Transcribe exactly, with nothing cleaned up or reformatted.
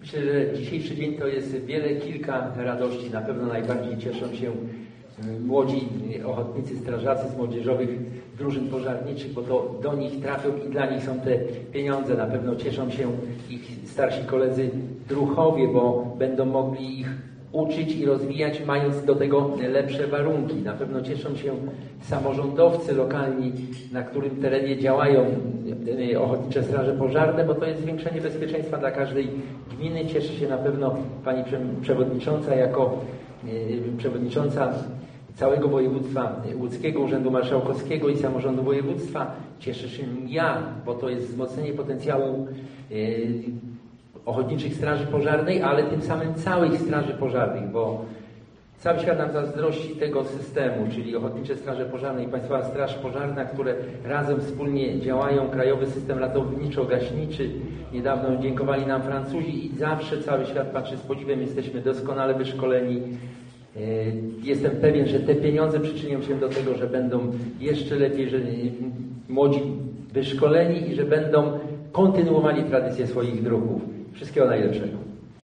Myślę, że dzisiejszy dzień to jest wiele, kilka radości. Na pewno najbardziej cieszą się młodzi ochotnicy, strażacy z młodzieżowych drużyn pożarniczych, bo to do nich trafią i dla nich są te pieniądze. Na pewno cieszą się ich starsi koledzy druhowie, bo będą mogli ich uczyć i rozwijać, mając do tego lepsze warunki. Na pewno cieszą się samorządowcy lokalni, na którym terenie działają ochotnicze straże pożarne, bo to jest zwiększenie bezpieczeństwa dla każdej gminy. Cieszy się na pewno pani przewodnicząca jako przewodnicząca całego województwa łódzkiego, Urzędu Marszałkowskiego i samorządu województwa. Cieszę się ja, bo to jest wzmocnienie potencjału ochotniczych straży pożarnej, ale tym samym całych straży pożarnych, bo cały świat nam zazdrości tego systemu, czyli Ochotnicze Straże Pożarne i Państwowa Straż Pożarna, które razem wspólnie działają, Krajowy System Ratowniczo-Gaśniczy. Niedawno dziękowali nam Francuzi i zawsze cały świat patrzy z podziwem, jesteśmy doskonale wyszkoleni. Jestem pewien, że te pieniądze przyczynią się do tego, że będą jeszcze lepiej, że młodzi wyszkoleni i że będą kontynuowali tradycję swoich druhów. Wszystkiego najlepszego.